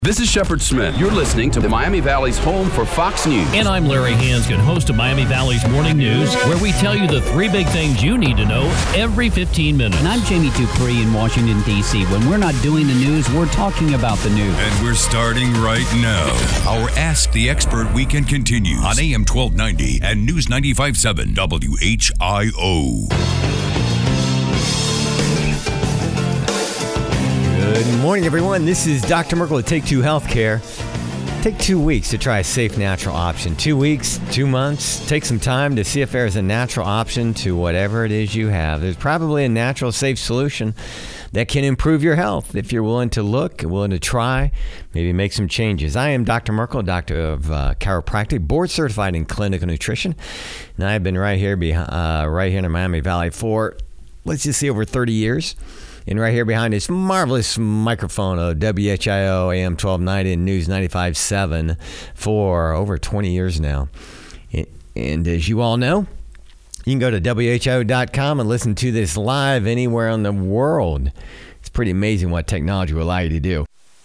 This is Shepard Smith. You're listening to the Miami Valley's home for Fox News. And I'm Larry Hansgen, host of Miami Valley's Morning News, where we tell you the three big things you need to know every 15 minutes. And I'm Jamie Dupree in Washington, D.C. When we're not doing the news, we're talking about the news. And we're starting right now. Our Ask the Expert weekend continues on AM 1290 and News 95.7 WHIO. Good morning, everyone. This is Dr. Merkel at Take Two Healthcare. Take 2 weeks to try a safe, natural option. 2 weeks, 2 months. Take some time to see if there's a natural option to whatever it is you have. There's probably a natural, safe solution that can improve your health if you're willing to look, willing to try, maybe make some changes. I am Dr. Merkel, doctor of chiropractic, board certified in clinical nutrition, and I've been right here in the Miami Valley for, let's just say, over 30 years. And right here behind this marvelous microphone of WHIO AM 1290 and News 95.7 for over 20 years now. And as you all know, you can go to WHIO.com and listen to this live anywhere in the world. It's pretty amazing what technology will allow you to do.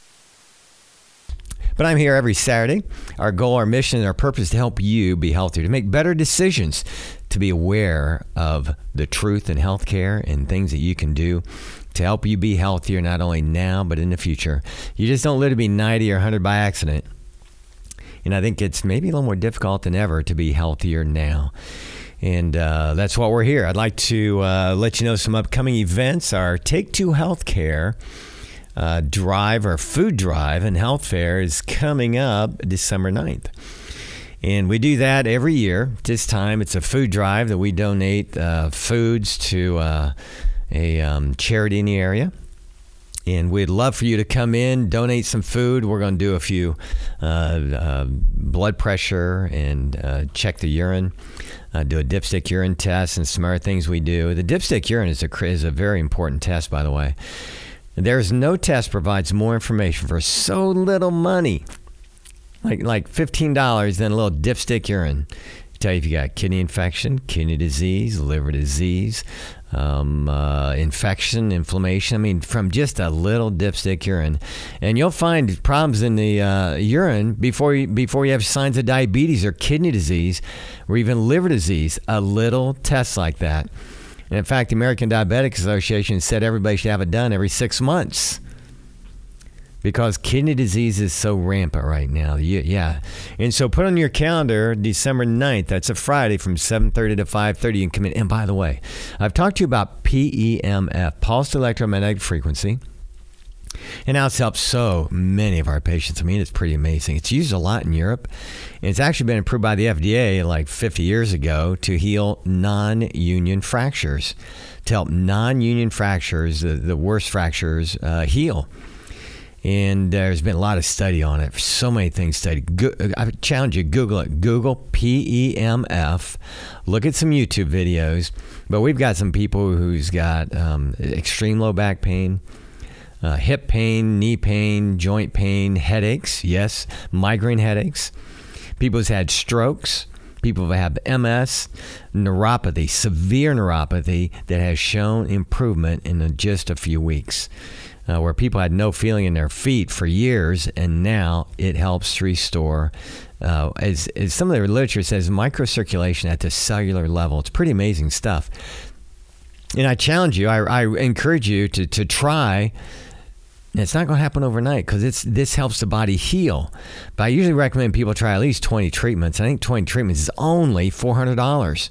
But I'm here every Saturday. Our goal, our mission, and our purpose is to help you be healthier, to make better decisions, to be aware of the truth in healthcare and things that you can do to help you be healthier, not only now, but in the future. You just don't live to be 90 or 100 by accident. And I think it's maybe a little more difficult than ever to be healthier now. And that's why we're here. I'd like to let you know some upcoming events. Our Take Two Healthcare drive, or food drive and health fair, is coming up December 9th. And we do that every year. This time it's a food drive that we donate foods to a charity in the area. And we'd love for you to come in, donate some food. We're going to do a few blood pressure and check the urine, do a dipstick urine test, and some other things we do. The dipstick urine is a very important test, by the way. There's no test provides more information for so little money, like $15, than a little dipstick urine. Tell you if you got kidney infection, kidney disease, liver disease, infection, inflammation. I mean, from just a little dipstick urine. And you'll find problems in the urine before you have signs of diabetes or kidney disease or even liver disease. A little test like that. And in fact, the American Diabetic Association said everybody should have it done every 6 months because kidney disease is so rampant right now. Yeah. And so put on your calendar December 9th. That's a Friday from 7:30 to 5:30. You can come in. And by the way, I've talked to you about PEMF, pulsed electromagnetic frequency. And now it's helped so many of our patients. I mean, it's pretty amazing. It's used a lot in Europe. And it's actually been approved by the FDA like 50 years ago to heal non-union fractures, to help non-union fractures, the worst fractures, heal. And there's been a lot of study on it. So many things studied. I challenge you, Google it. Google PEMF. Look at some YouTube videos. But we've got some people who's got extreme low back pain, hip pain, knee pain, joint pain, headaches, yes, migraine headaches. People who's had strokes, people who have MS, neuropathy, severe neuropathy that has shown improvement in just a few weeks, where people had no feeling in their feet for years, and now it helps to restore, as some of the literature says, microcirculation at the cellular level. It's pretty amazing stuff. And I challenge you, I encourage you to try. It's not going to happen overnight because this helps the body heal. But I usually recommend people try at least 20 treatments. I think 20 treatments is only $400.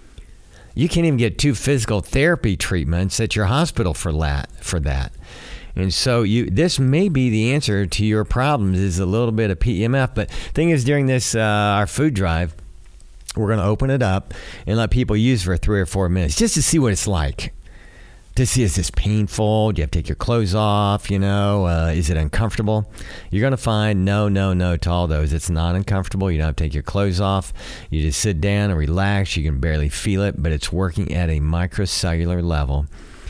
You can't even get 2 physical therapy treatments at your hospital for that. And so this may be the answer to your problems, is a little bit of PEMF. But the thing is, during this our food drive, we're going to open it up and let people use for 3 or 4 minutes just to see what it's like. To see, is this painful? Do you have to take your clothes off? Is it uncomfortable? You're going to find no to all those. It's not uncomfortable. You don't have to take your clothes off. You just sit down and relax. You can barely feel it, but it's working at a microcellular level.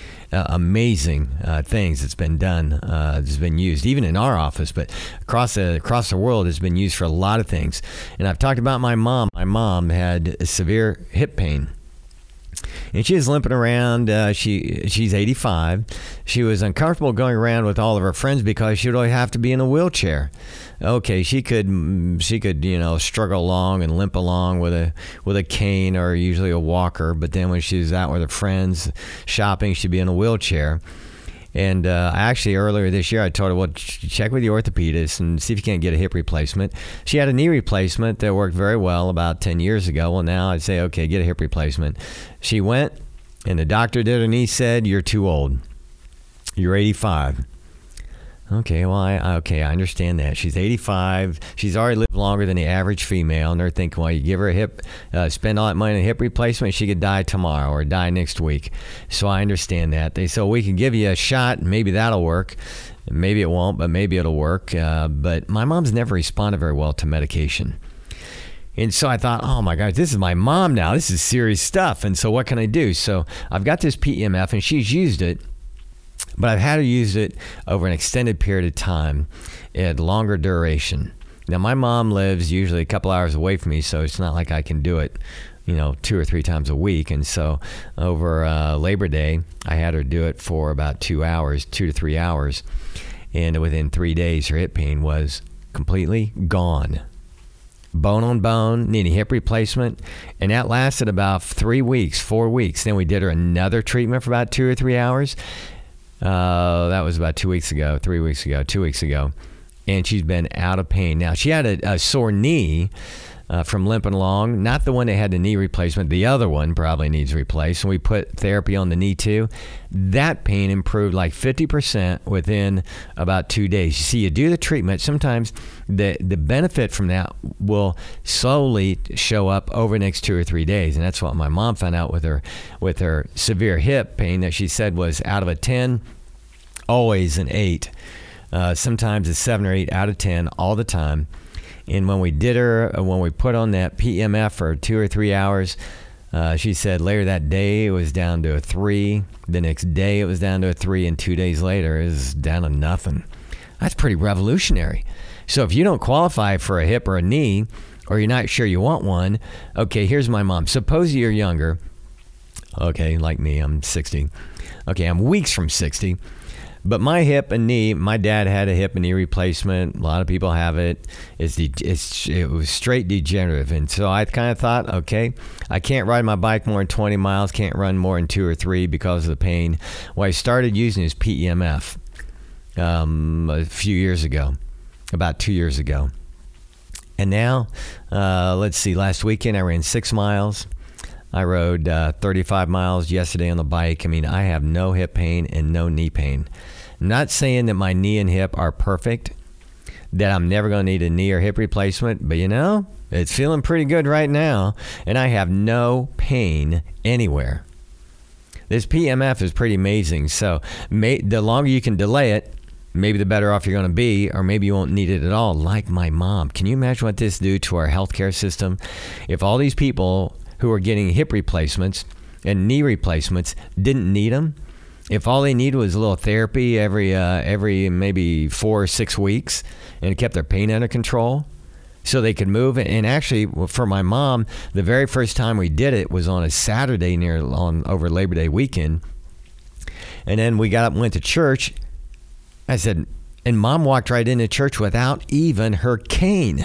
Amazing things that's been done, has been used even in our office, but across the world has been used for a lot of things. And I've talked about my mom. My mom had severe hip pain. And she was limping around. She's 85. She was uncomfortable going around with all of her friends because she would always have to be in a wheelchair. Okay, she could struggle along and limp along with a cane or usually a walker. But then when she was out with her friends shopping, she'd be in a wheelchair. And actually, earlier this year, I told her, well, check with your orthopedist and see if you can't get a hip replacement. She had a knee replacement that worked very well about 10 years ago. Well, now I'd say, okay, get a hip replacement. She went, and the doctor did her knee, said, you're too old. You're 85. Okay, well, I understand that. She's 85. She's already lived longer than the average female, and they're thinking, well, you give her a hip, spend all that money on a hip replacement, she could die tomorrow or die next week. So I understand that. They said, we can give you a shot, maybe that'll work. Maybe it won't, but maybe it'll work. But my mom's never responded very well to medication. And so I thought, oh my gosh, this is my mom now. This is serious stuff. And so what can I do? So I've got this PEMF, and she's used it. But I've had her use it over an extended period of time at longer duration. Now, my mom lives usually a couple hours away from me, so it's not like I can do it, 2 or 3 times a week. And so over Labor Day, I had her do it for about 2 to 3 hours. And within 3 days, her hip pain was completely gone. Bone on bone, needing hip replacement. And that lasted about 4 weeks. Then we did her another treatment for about 2 or 3 hours. That was about 2 weeks ago. And she's been out of pain. Now, she had a sore knee from limping along, not the one that had the knee replacement. The other one probably needs replaced. And we put therapy on the knee too. That pain improved like 50% within about 2 days. You see, you do the treatment. Sometimes the benefit from that will slowly show up over the next 2 or 3 days. And that's what my mom found out with her severe hip pain that she said was out of a 10, always an 8. Sometimes a 7 or 8 out of 10 all the time. And when we put on that PEMF for 2 or 3 hours, she said later that day it was down to a 3. The next day it was down to a 3, and 2 days later it was down to nothing. That's pretty revolutionary. So if you don't qualify for a hip or a knee, or you're not sure you want one, okay, here's my mom. Suppose you're younger. Okay, like me, I'm 60. Okay, I'm weeks from 60. But my hip and knee, my dad had a hip and knee replacement. A lot of people have it. It was straight degenerative. And so I kind of thought, okay, I can't ride my bike more than 20 miles, can't run more than 2 or 3 because of the pain. Well, I started using his PEMF a few years ago, about 2 years ago. And now, let's see, last weekend I ran 6 miles. I rode 35 miles yesterday on the bike. I mean, I have no hip pain and no knee pain. I'm not saying that my knee and hip are perfect, that I'm never going to need a knee or hip replacement, but it's feeling pretty good right now, and I have no pain anywhere. This PEMF is pretty amazing, so the longer you can delay it, maybe the better off you're going to be, or maybe you won't need it at all, like my mom. Can you imagine what this do to our healthcare system? If all these people who are getting hip replacements and knee replacements didn't need them, if all they needed was a little therapy every maybe 4 or 6 weeks and kept their pain under control so they could move. And actually, for my mom, the very first time we did it was on a Saturday over Labor Day weekend. And then we got up and went to church. I said, and Mom walked right into church without even her cane.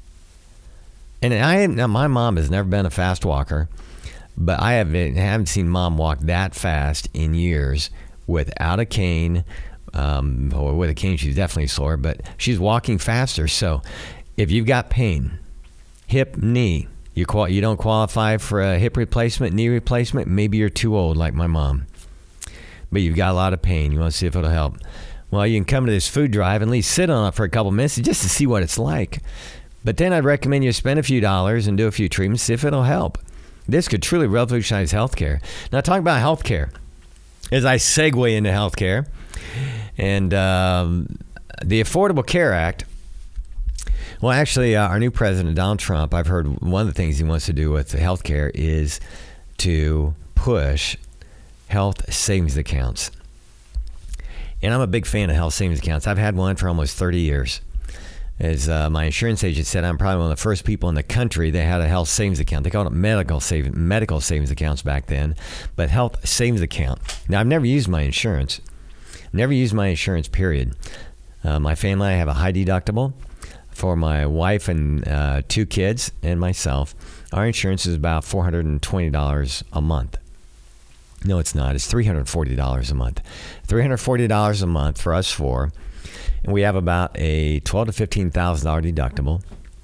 And my mom has never been a fast walker, but I haven't seen Mom walk that fast in years without a cane. Or with a cane, she's definitely slower, but she's walking faster. So if you've got pain, hip, knee, you don't qualify for a hip replacement, knee replacement, maybe you're too old like my mom, but you've got a lot of pain. You want to see if it'll help. Well, you can come to this food drive and at least sit on it for a couple minutes just to see what it's like. But then I'd recommend you spend a few dollars and do a few treatments, see if it'll help. This could truly revolutionize healthcare. Now, talk about healthcare as I segue into healthcare. And the Affordable Care Act. Well, actually, our new president, Donald Trump, I've heard one of the things he wants to do with healthcare is to push health savings accounts. And I'm a big fan of health savings accounts. I've had one for almost 30 years. As my insurance agent said, I'm probably one of the first people in the country that had a health savings account. They called it medical savings accounts back then, but health savings account. Now, I've never used my insurance. Period. My family, I have a high deductible. For my wife and 2 kids and myself, our insurance is about $420 a month. No, it's not. It's $340 a month. $340 a month for us 4. And we have about a $12,000 to $15,000 deductible.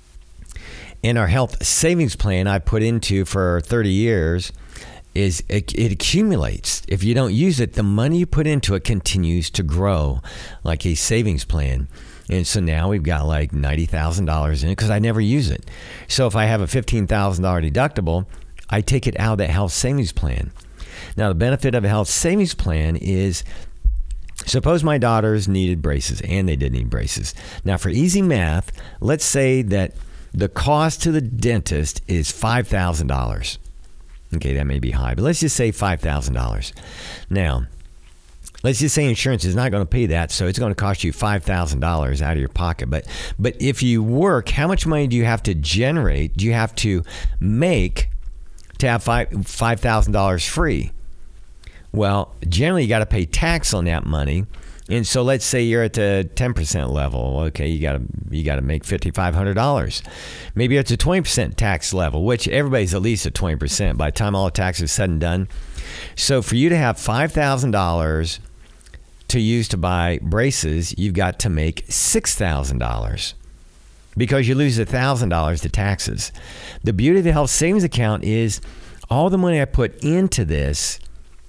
And our health savings plan I put into for 30 years is it accumulates. If you don't use it, the money you put into it continues to grow like a savings plan. And so now we've got like $90,000 in it because I never use it. So if I have a $15,000 deductible, I take it out of that health savings plan. Now, the benefit of a health savings plan is, suppose my daughters needed braces, and they did need braces. Now, for easy math, let's say that the cost to the dentist is $5,000. Okay, that may be high, but let's just say $5,000. Now, let's just say insurance is not going to pay that, so it's going to cost you $5,000 out of your pocket. But if you work, how much money do you have to generate? Do you have to make to have $5,000 free? Well, generally you got to pay tax on that money, and so let's say you're at the 10% level. Okay, you got to make $5,500. Maybe it's a 20% tax level, which everybody's at least at 20% by the time all the taxes are said and done. So for you to have $5,000 to use to buy braces, you've got to make $6,000 because you lose $1,000 to taxes. The beauty of the health savings account is all the money I put into this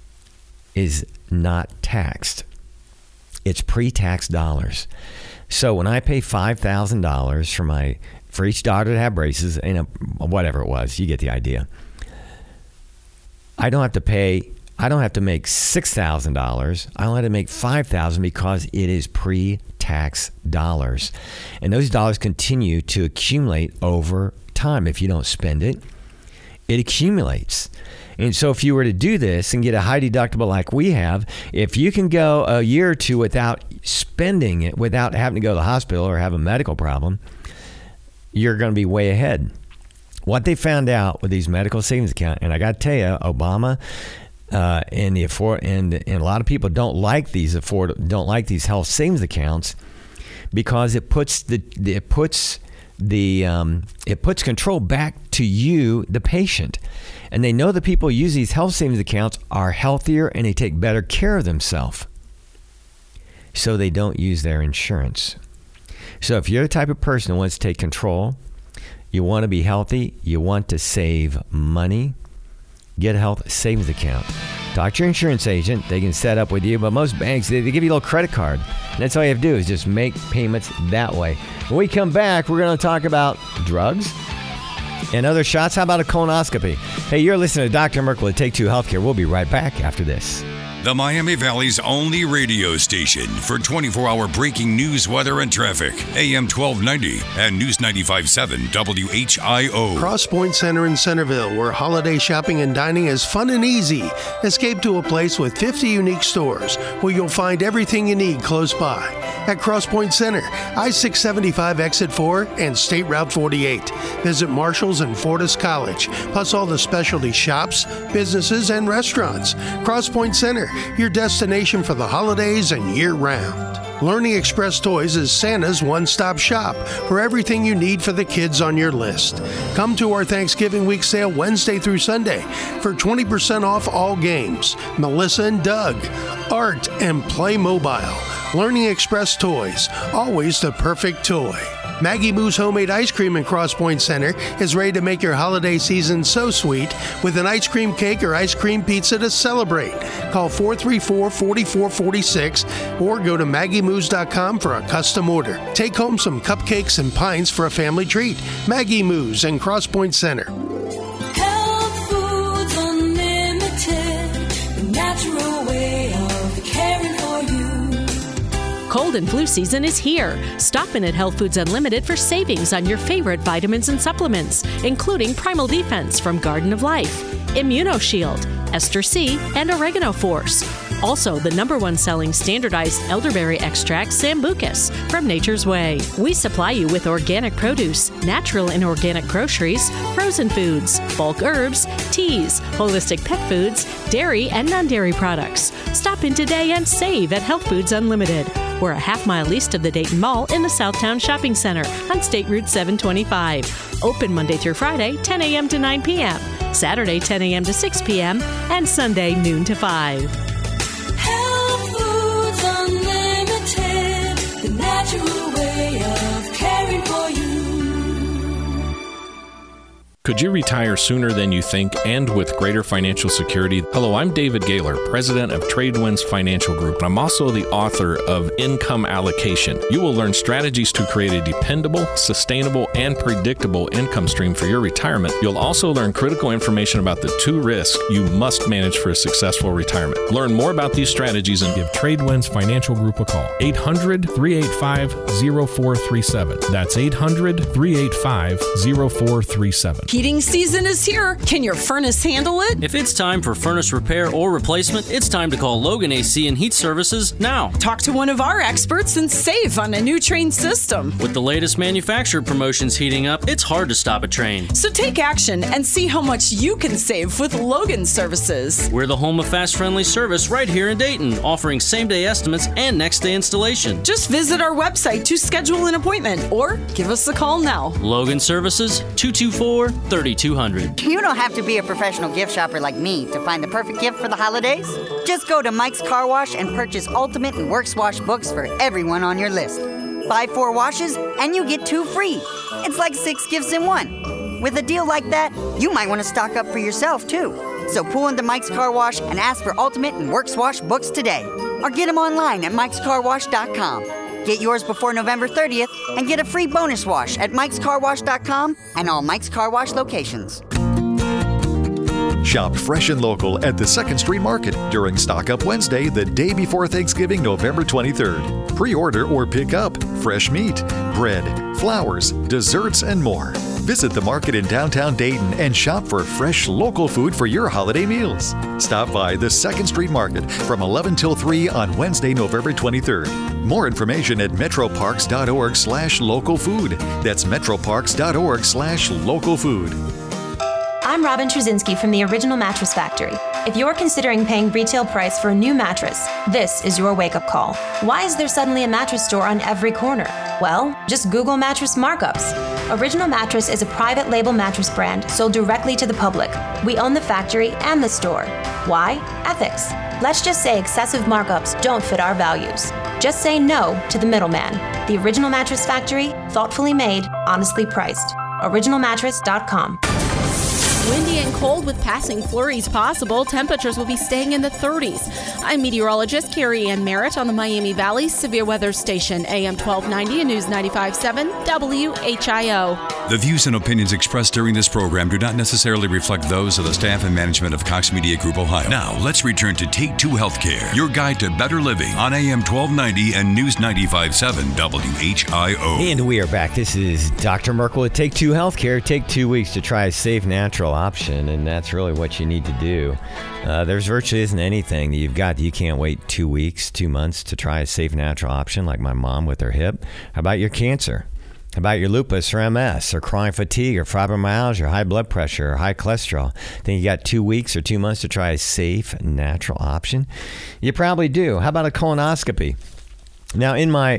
is not taxed. It's pre-tax dollars. So when I pay $5,000 for each daughter to have braces, whatever it was, you get the idea. I don't have to make $6,000. I only have to make $5,000 because it is pre-tax dollars. And those dollars continue to accumulate over time. If you don't spend it, it accumulates. And so if you were to do this and get a high deductible like we have, if you can go a year or two without spending it, without having to go to the hospital or have a medical problem, you're going to be way ahead. What they found out with these medical savings accounts, and I got to tell you, Obama and a lot of people don't like these health savings accounts because it puts control back to you, the patient. And they know the people who use these health savings accounts are healthier and they take better care of themselves. So they don't use their insurance. So if you're the type of person who wants to take control, you want to be healthy, you want to save money, get a health savings account. Talk to your insurance agent. They can set up with you. But most banks, they give you a little credit card. And that's all you have to do is just make payments that way. When we come back, we're going to talk about drugs and other shots. How about a colonoscopy? Hey, you're listening to Dr. Merkel at Take Two Healthcare. We'll be right back after this. The Miami Valley's only radio station for 24-hour breaking news, weather, and traffic. AM 1290 and News 95.7 WHIO. Crosspoint Center in Centerville, where holiday shopping and dining is fun and easy. Escape to a place with 50 unique stores where you'll find everything you need close by. At Crosspoint Center, I-675 Exit 4 and State Route 48. Visit Marshall's and Fortis College, plus all the specialty shops, businesses, and restaurants. Crosspoint Center, your destination for the holidays and year-round. Learning Express Toys is Santa's one-stop shop for everything you need for the kids on your list. Come to our Thanksgiving week sale Wednesday through Sunday for 20% off all games. Melissa and Doug, Art, and Playmobil. Learning Express Toys, always the perfect toy. Maggie Moo's Homemade Ice Cream in Crosspoint Center is ready to make your holiday season so sweet with an ice cream cake or ice cream pizza to celebrate. Call 434-4446 or go to maggiemoos.com for a custom order. Take home some cupcakes and pints for a family treat. Maggie Moo's in Crosspoint Center. Health Foods Unlimited, the natural way of caring for you. Cold and flu season is here. Stop in at Health Foods Unlimited for savings on your favorite vitamins and supplements, including Primal Defense from Garden of Life, Immunoshield, Ester C, and Oregano Force. Also, the #1 selling standardized elderberry extract, Sambucus, from Nature's Way. We supply you with organic produce, natural and organic groceries, frozen foods, bulk herbs, teas, holistic pet foods, dairy and non-dairy products. Stop in today and save at Health Foods Unlimited. We're a half-mile east of the Dayton Mall in the Southtown Shopping Center on State Route 725. Open Monday through Friday, 10 a.m. to 9 p.m., Saturday, 10 a.m. to 6 p.m., and Sunday, noon to 5. Health Foods Unlimited, the natural way of caring for you. Could you retire sooner than you think and with greater financial security? Hello, I'm David Gaylor, president of Tradewinds Financial Group. I'm also the author of Income Allocation. You will learn strategies to create a dependable, sustainable, and predictable income stream for your retirement. You'll also learn critical information about the 2 risks you must manage for a successful retirement. Learn more about these strategies and give Tradewinds Financial Group a call. 800-385-0437. That's 800-385-0437. Heating season is here. Can your furnace handle it? If it's time for furnace repair or replacement, it's time to call Logan AC and Heat Services now. Talk to one of our experts and save on a new Trane system. With the latest manufacturer promotions heating up, it's hard to stop a Trane. So take action and see how much you can save with Logan Services. We're the home of fast, friendly service right here in Dayton, offering same-day estimates and next-day installation. Just visit our website to schedule an appointment or give us a call now. Logan Services, 224-3200. You don't have to be a professional gift shopper like me to find the perfect gift for the holidays. Just go to Mike's Car Wash and purchase Ultimate and Works Wash books for everyone on your list. Buy 4 washes and you get 2 free. It's like 6 gifts in 1. With a deal like that, you might want to stock up for yourself too. So pull into Mike's Car Wash and ask for Ultimate and Works Wash books today. Or get them online at mikescarwash.com. Get yours before November 30th and get a free bonus wash at mikescarwash.com and all Mike's Car Wash locations. Shop fresh and local at the 2nd Street Market during Stock Up Wednesday, the day before Thanksgiving, November 23rd. Pre-order or pick up fresh meat, bread, flowers, desserts, and more. Visit the market in downtown Dayton and shop for fresh local food for your holiday meals. Stop by the 2nd Street Market from 11 till 3 on Wednesday, November 23rd. More information at metroparks.org/localfood. That's metroparks.org/localfood. I'm Robin Trzynski from the Original Mattress Factory. If you're considering paying retail price for a new mattress, this is your wake-up call. Why is there suddenly a mattress store on every corner? Well, just Google mattress markups. Original Mattress is a private label mattress brand sold directly to the public. We own the factory and the store. Why? Ethics. Let's just say excessive markups don't fit our values. Just say no to the middleman. The Original Mattress Factory, thoughtfully made, honestly priced. OriginalMattress.com. Windy and cold with passing flurries possible. Temperatures will be staying in the 30s. I'm meteorologist Carrie Ann Merritt on the Miami Valley Severe Weather Station, AM 1290 and News 95.7 WHIO. The views and opinions expressed during this program do not necessarily reflect those of the staff and management of Cox Media Group Ohio. Now, let's return to Take 2 Healthcare, your guide to better living on AM 1290 and News 95.7 WHIO. And we are back. This is Dr. Merkel at Take 2 Healthcare. Take 2 weeks to try a safe, natural option, and that's really what you need to do. There's virtually isn't anything that you've got that you can't wait 2 weeks, 2 months to try a safe, natural option, like my mom with her hip. How about your cancer? How about your lupus or MS or chronic fatigue or fibromyalgia or high blood pressure or high cholesterol? Think you got 2 weeks or 2 months to try a safe, natural option? You probably do. How about a colonoscopy? Now, in my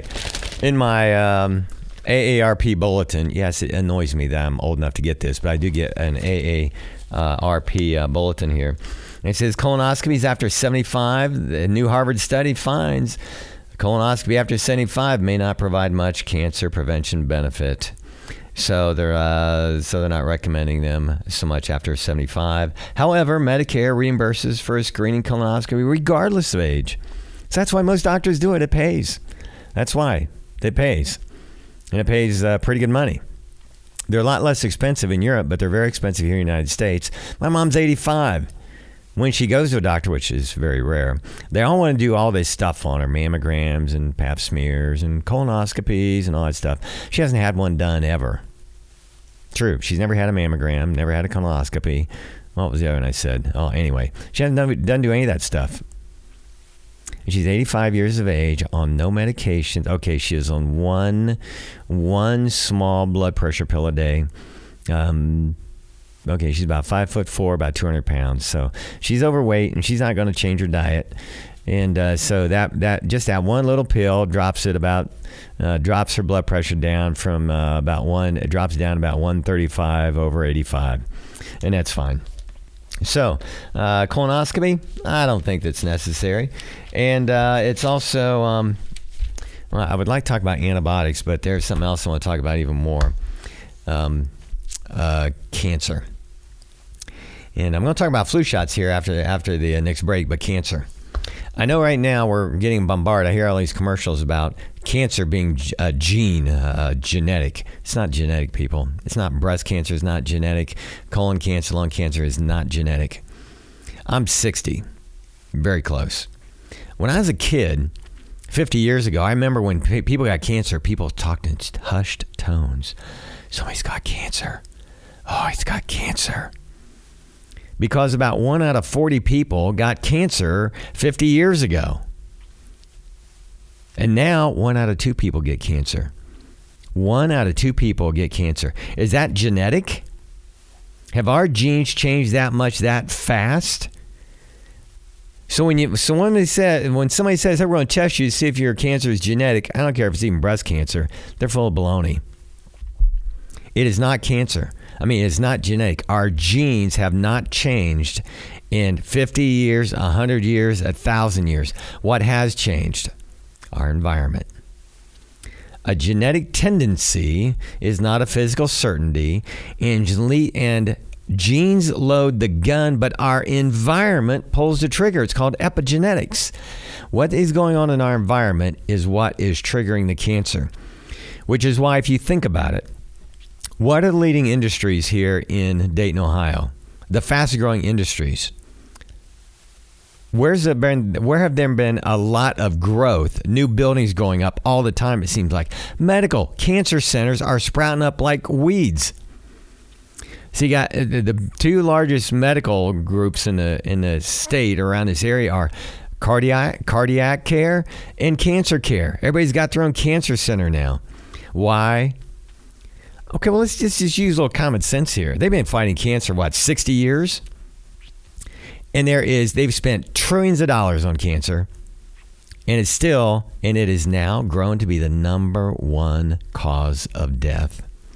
AARP bulletin, yes, it annoys me that I'm old enough to get this, but I do get an AARP bulletin here. And it says colonoscopies after 75. The new Harvard study finds colonoscopy after 75 may not provide much cancer prevention benefit. So they're not recommending them so much after 75. However, Medicare reimburses for a screening colonoscopy regardless of age. So that's why most doctors do it. It pays. That's why it pays. And it pays pretty good money. They're a lot less expensive in Europe, but they're very expensive here in the United States. My mom's 85. When she goes to a doctor, which is very rare, they all want to do all this stuff on her, mammograms and pap smears and colonoscopies and all that stuff. She hasn't had one done ever. True. She's never had a mammogram, never had a colonoscopy. What was the other one I said? Oh, anyway. She hasn't done do any of that stuff. She's 85 years of age on no medication. Okay, she is on one small blood pressure pill a day. Okay, she's about 5'4", about 200 pounds. So she's overweight, and she's not going to change her diet. And so that just that one little pill drops her blood pressure down from it drops down about 135 over 85, and that's fine. So colonoscopy, I don't think that's necessary, and it's also well, I would like to talk about antibiotics, but there's something else I want to talk about even more. Cancer. And I'm going to talk about flu shots here after the next break, but cancer. I know right now we're getting bombarded. I hear all these commercials about cancer being genetic. It's not genetic, people. It's not. Breast cancer is not genetic. Colon cancer, lung cancer is not genetic. I'm 60. Very close. When I was a kid, 50 years ago, I remember when people got cancer, people talked in hushed tones. Somebody's got cancer. Oh, he's got cancer. Because about 1 out of 40 people got cancer 50 years ago. And now 1 out of 2 people get cancer. 1 out of 2 people get cancer. Is that genetic? Have our genes changed that much that fast? So when somebody says, hey, we're going to test you to see if your cancer is genetic, I don't care if it's even breast cancer, they're full of baloney. It is not cancer. I mean, it's not genetic. Our genes have not changed in 50 years, 100 years, 1,000 years. What has changed? Our environment. A genetic tendency is not a physical certainty, and genes load the gun, but our environment pulls the trigger. It's called epigenetics. What is going on in our environment is what is triggering the cancer, which is why if you think about it, what are the leading industries here in Dayton, Ohio? The fastest growing industries. Where have there been a lot of growth? New buildings going up all the time, it seems like. Medical cancer centers are sprouting up like weeds. So you got the 2 largest medical groups in the state around this area are cardiac care and cancer care. Everybody's got their own cancer center now. Why? Okay, well, let's just use a little common sense here. They've been fighting cancer, 60 years? And they've spent trillions of dollars on cancer, and it is now grown to be the #1 cause of death.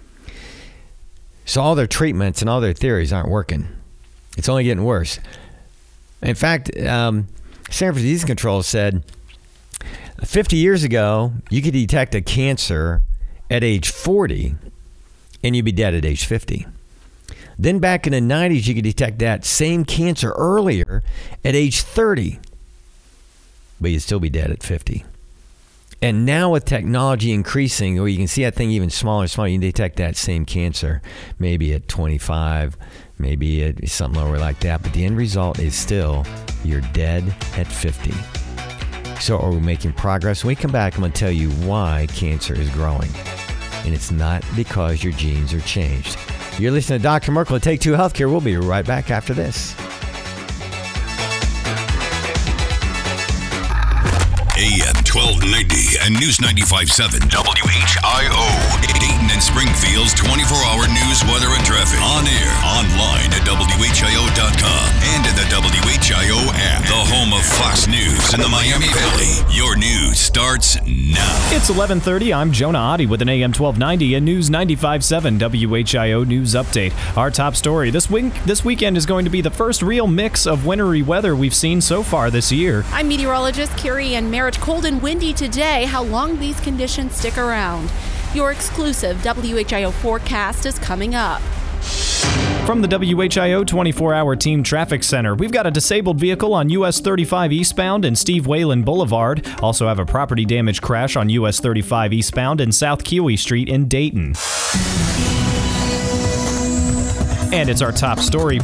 So all their treatments and all their theories aren't working. It's only getting worse. In fact, Center for Disease Control said 50 years ago, you could detect a cancer at age 40, and you'd be dead at age 50. Then back in the 90s, you could detect that same cancer earlier at age 30, but you'd still be dead at 50. And now with technology increasing, where you can see that thing even smaller and smaller, you can detect that same cancer maybe at 25, maybe at something lower like that. But the end result is still you're dead at 50. So are we making progress? When we come back, I'm going to tell you why cancer is growing. And it's not because your genes are changed. You're listening to Dr. Merkel at Take 2 Healthcare. We'll be right back after this. AM 1290 and News 95.7 WHIO. Dayton and Springfield's 24-hour news, weather, and traffic. On air, online at WHIO.com and at the WHIO app. The home of Fox News in the Miami Valley. Your news starts now. It's 11:30. I'm Jonah Oddie with an AM 1290 and News 95.7 WHIO news update. Our top story this weekend is going to be the first real mix of wintry weather we've seen so far this year. I'm meteorologist Carrie Ann Merritt. Cold and windy today. How long these conditions stick around? Your exclusive WHIO forecast is coming up. From the WHIO 24-hour Team Traffic Center, we've got a disabled vehicle on US 35 eastbound and Steve Whalen Boulevard. Also have a property damage crash on US 35 eastbound and South Kiwi Street in Dayton. And it's our top story.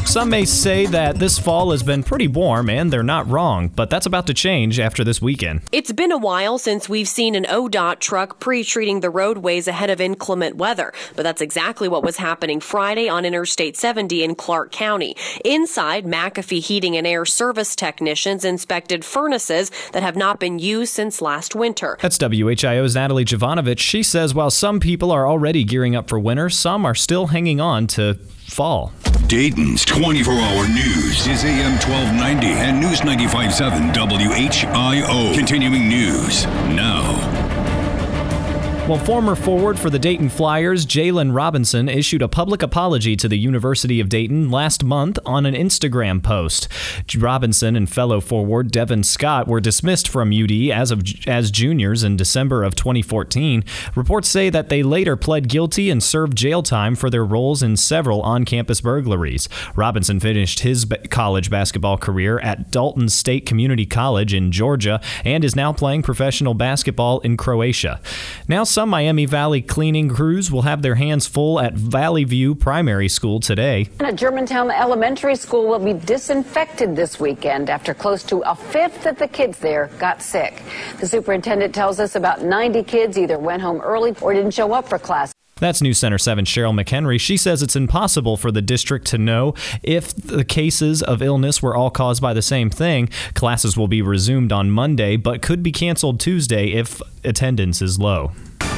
Some may say that this fall has been pretty warm, and they're not wrong, but that's about to change after this weekend. It's been a while since we've seen an ODOT truck pre-treating the roadways ahead of inclement weather, but that's exactly what was happening Friday on Interstate 70 in Clark County. Inside, McAfee Heating and Air Service technicians inspected furnaces that have not been used since last winter. That's WHIO's Natalie Jovanovich. She says while some people are already gearing up for winter, some are still hanging on to fall. Dayton's 24-hour news is AM 1290 and News 95.7 WHIO. Continuing news now. Well, former forward for the Dayton Flyers, Jalen Robinson, issued a public apology to the University of Dayton last month on an Instagram post. Robinson and fellow forward Devin Scott were dismissed from UD as juniors in December of 2014. Reports say that they later pled guilty and served jail time for their roles in several on-campus burglaries. Robinson finished his college basketball career at Dalton State Community College in Georgia and is now playing professional basketball in Croatia. Now, some Miami Valley cleaning crews will have their hands full at Valley View Primary School today. And a Germantown elementary school will be disinfected this weekend after close to a fifth of the kids there got sick. The superintendent tells us about 90 kids either went home early or didn't show up for class. That's News Center 7's Cheryl McHenry. She says it's impossible for the district to know if the cases of illness were all caused by the same thing. Classes will be resumed on Monday, but could be canceled Tuesday if attendance is low.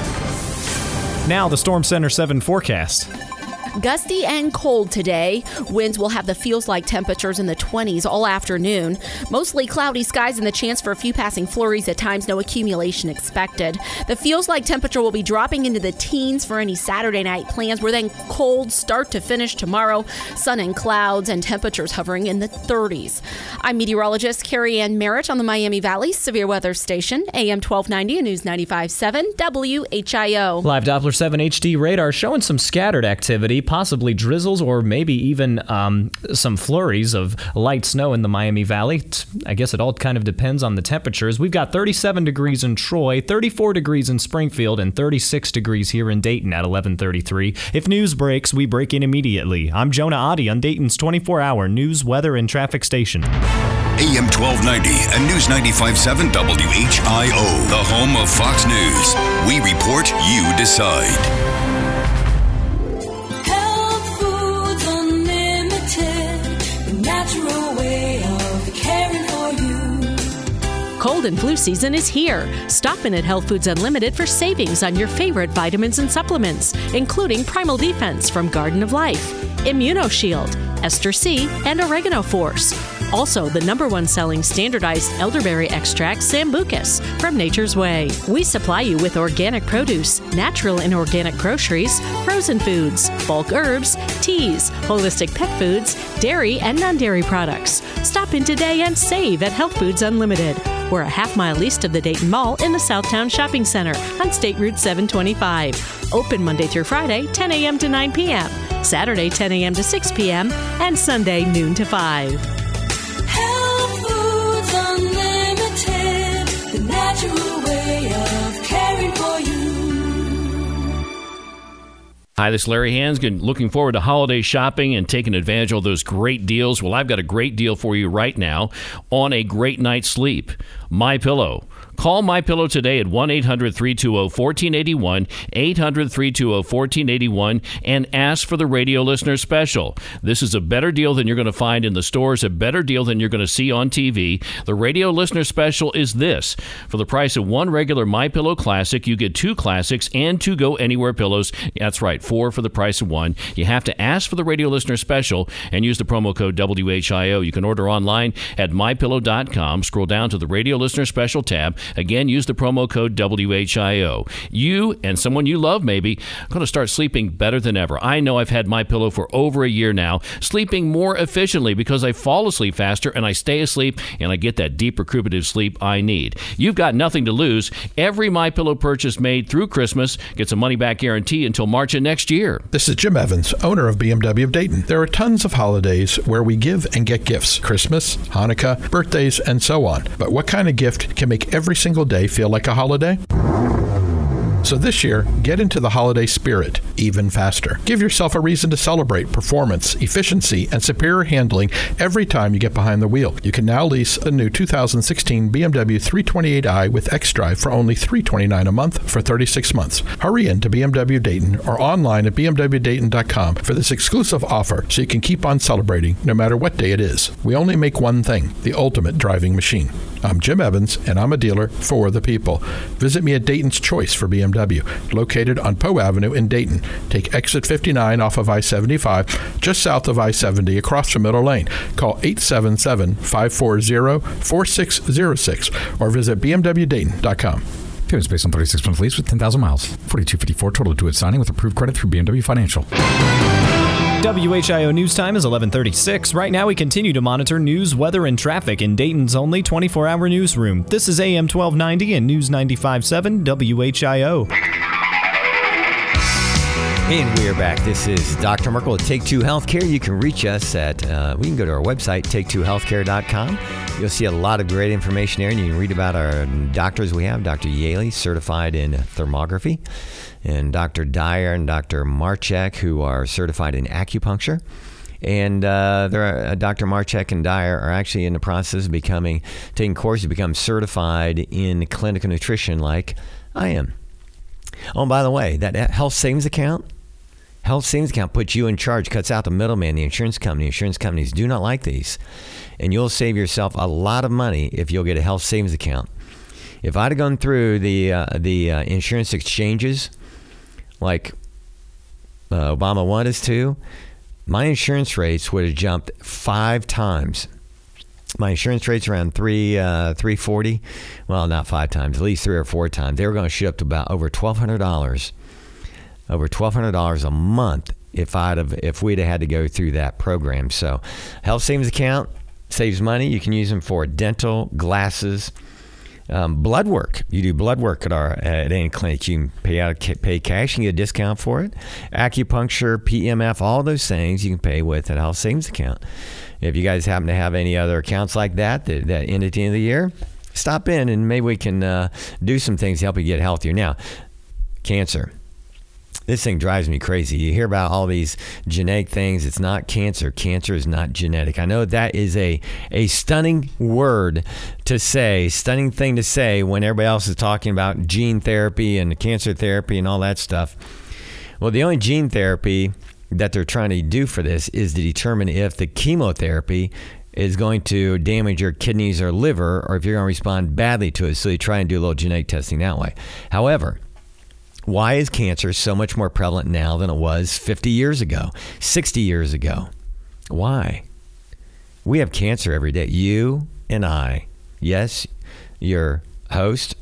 Now, the Storm Center 7 forecast. Gusty and cold today. Winds will have the feels-like temperatures in the 20s all afternoon. Mostly cloudy skies and the chance for a few passing flurries at times. No accumulation expected. The feels-like temperature will be dropping into the teens for any Saturday night plans. We're then cold start to finish tomorrow. Sun and clouds and temperatures hovering in the 30s. I'm meteorologist Carrie Ann Merritt on the Miami Valley Severe Weather Station, AM 1290 and News 95.7 WHIO. Live Doppler 7 HD radar showing some scattered activity. Possibly drizzles or maybe even some flurries of light snow in the Miami Valley. I guess it all kind of depends on the temperatures. We've got 37 degrees in Troy, 34 degrees in Springfield, and 36 degrees here in Dayton at 11:33. If news breaks, we break in immediately. I'm Jonah Adi on Dayton's 24-hour news, weather, and traffic station. AM 1290 and News 95.7 WHIO, the home of Fox News. We report, you decide. Natural way of caring for you. Cold and flu season is here. Stop in at Health Foods Unlimited for savings on your favorite vitamins and supplements, including Primal Defense from Garden of Life, ImmunoShield, Ester C, and Oregano Force. Also, the #1 selling standardized elderberry extract, Sambucus, from Nature's Way. We supply you with organic produce, natural and organic groceries, frozen foods, bulk herbs, teas, holistic pet foods, dairy and non-dairy products. Stop in today and save at Health Foods Unlimited. We're a half-mile east of the Dayton Mall in the Southtown Shopping Center on State Route 725. Open Monday through Friday, 10 a.m. to 9 p.m., Saturday, 10 a.m. to 6 p.m., and Sunday, noon to 5. The natural way of caring for you. Hi, this is Larry Hansgen. Looking forward to holiday shopping and taking advantage of those great deals. Well, I've got a great deal for you right now on a great night's sleep. MyPillow. Call MyPillow today at 1-800-320-1481, 800-320-1481, and ask for the radio listener special. This is a better deal than you're going to find in the stores, a better deal than you're going to see on TV. The radio listener special is this. For the price of one regular MyPillow Classic, you get 2 Classics and 2 Go Anywhere pillows. That's right, 4 for the price of 1. You have to ask for the radio listener special and use the promo code WHIO. You can order online at MyPillow.com. Scroll down to the radio listener special tab. Again, use the promo code WHIO. You and someone you love maybe are going to start sleeping better than ever. I know I've had MyPillow for over a year now, sleeping more efficiently because I fall asleep faster and I stay asleep and I get that deep recuperative sleep I need. You've got nothing to lose. Every MyPillow purchase made through Christmas gets a money-back guarantee until March of next year. This is Jim Evans, owner of BMW of Dayton. There are tons of holidays where we give and get gifts. Christmas, Hanukkah, birthdays, and so on. But what kind of gift can make every single day feel like a holiday? So this year, get into the holiday spirit even faster. Give yourself a reason to celebrate performance, efficiency, and superior handling every time you get behind the wheel. You can now lease a new 2016 BMW 328i with xDrive for only $329 a month for 36 months. Hurry in to BMW Dayton or online at bmwdayton.com for this exclusive offer so you can keep on celebrating no matter what day it is. We only make one thing, the ultimate driving machine. I'm Jim Evans, and I'm a dealer for the people. Visit me at Dayton's Choice for BMW, located on Poe Avenue in Dayton. Take exit 59 off of I-75, just south of I-70, across from Middle Lane. Call 877-540-4606 or visit bmwdayton.com. Payments based on 36-month lease with 10,000 miles. $4,254 total to its signing with approved credit through BMW Financial. WHIO News Time is 11:36. Right now, we continue to monitor news, weather, and traffic in Dayton's only 24-hour newsroom. This is AM 1290 and News 95.7 WHIO. And we are back. This is Dr. Merkel at Take Two Healthcare. You can reach us at, we can go to our website, take2healthcare.com. You'll see a lot of great information there, and you can read about our doctors we have. Dr. Yaley, certified in thermography, and Dr. Dyer and Dr. Marchek, who are certified in acupuncture. And Dr. Marchek and Dyer are actually in the process of taking courses to become certified in clinical nutrition like I am. Oh, and by the way, that health savings account puts you in charge, cuts out the middleman, the insurance company. Insurance companies do not like these. And you'll save yourself a lot of money if you'll get a health savings account. If I'd have gone through the insurance exchanges like Obama wanted us to, my insurance rates would have jumped 5 times. My insurance rates around $340. Well, not 5 times, at least 3 or 4 times. They were going to shoot up to about over $1,200. Over $1,200 a month if we'd have had to go through that program. So, health savings account saves money. You can use them for dental, glasses, blood work. You do blood work at any clinic. You can pay cash and get a discount for it. Acupuncture, PMF, all those things you can pay with a health savings account. If you guys happen to have any other accounts like that end at the end of the year, stop in and maybe we can do some things to help you get healthier. Now, cancer. This thing drives me crazy. You hear about all these genetic things. It's not cancer. Cancer is not genetic. I know that is a stunning word to say, stunning thing to say when everybody else is talking about gene therapy and cancer therapy and all that stuff. Well, the only gene therapy that they're trying to do for this is to determine if the chemotherapy is going to damage your kidneys or liver, or if you're going to respond badly to it. So they try and do a little genetic testing that way. However, why is cancer so much more prevalent now than it was 50 years ago, 60 years ago? Why? We have cancer every day. You and I, yes, your host,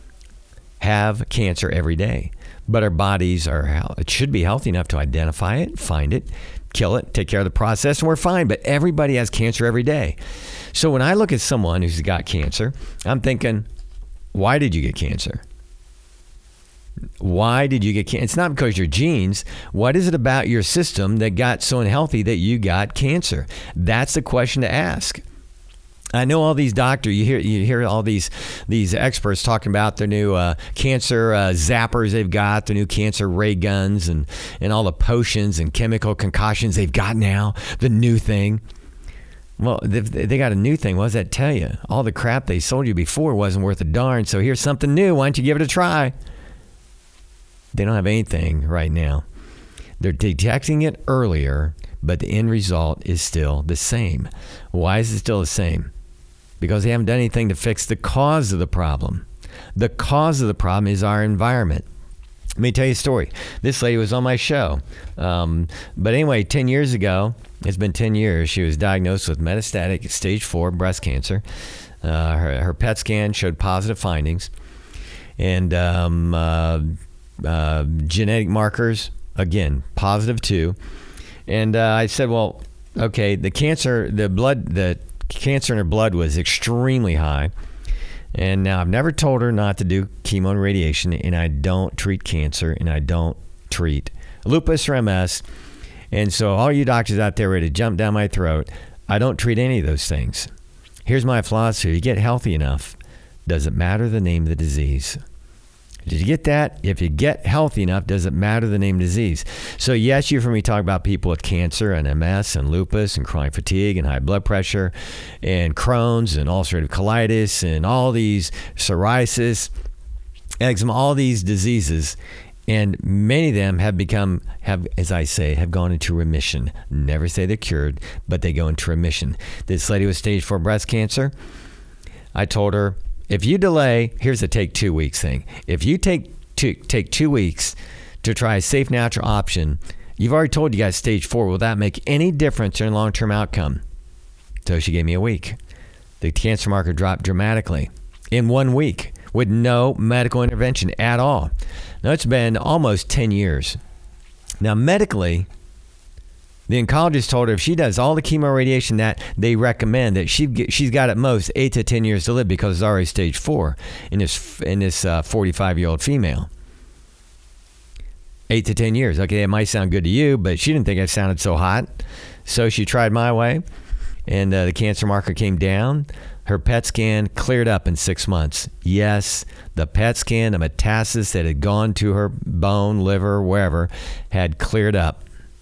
have cancer every day. But our bodies it should be healthy enough to identify it, find it, kill it, take care of the process, and we're fine. But everybody has cancer every day. So when I look at someone who's got cancer, I'm thinking, why did you get cancer? Why did you get cancer? It's not because your genes. What is it about your system that got so unhealthy that you got cancer? That's the question to ask. I know all these doctors. You hear all these experts talking about their new cancer zappers they've got, their new cancer ray guns, and all the potions and chemical concoctions they've got now. The new thing. Well, they got a new thing. What does that tell you? All the crap they sold you before wasn't worth a darn. So here's something new. Why don't you give it a try? They don't have anything right now. They're detecting it earlier, but the end result is still the same. Why is it still the same? Because they haven't done anything to fix the cause of the problem. The cause of the problem is our environment. Let me tell you a story. This lady was on my show. But anyway, 10 years ago, it's been 10 years, she was diagnosed with metastatic stage 4 breast cancer. Her PET scan showed positive findings. And genetic markers, again, positive too. And I said, well, okay, the cancer in her blood was extremely high. And now I've never told her not to do chemo and radiation, and I don't treat cancer, and I don't treat lupus or MS. And so all you doctors out there ready to jump down my throat, I don't treat any of those things. Here's my philosophy. You get healthy enough, doesn't matter the name of the disease. Did you get that? If you get healthy enough, does it matter the name of the disease? So yes, you've heard me talk about people with cancer and MS and lupus and chronic fatigue and high blood pressure and Crohn's and ulcerative colitis and all these psoriasis, eczema, all these diseases. And many of them have as I say, have gone into remission. Never say they're cured, but they go into remission. This lady with stage 4 breast cancer, I told her, if you delay, here's a take 2 weeks thing. If you take 2 weeks to try a safe, natural option, you've already told you guys stage 4. Will that make any difference in long-term outcome? So she gave me a week. The cancer marker dropped dramatically in 1 week with no medical intervention at all. Now, it's been almost 10 years. Now, medically, the oncologist told her if she does all the chemoradiation that they recommend, that she's got at most 8 to 10 years to live because it's already stage 4 in this 45-year-old female. 8 to 10 years. Okay, it might sound good to you, but she didn't think it sounded so hot. So she tried my way, and the cancer marker came down. Her PET scan cleared up in 6 months. Yes, the PET scan, the metastasis that had gone to her bone, liver, wherever, had cleared up.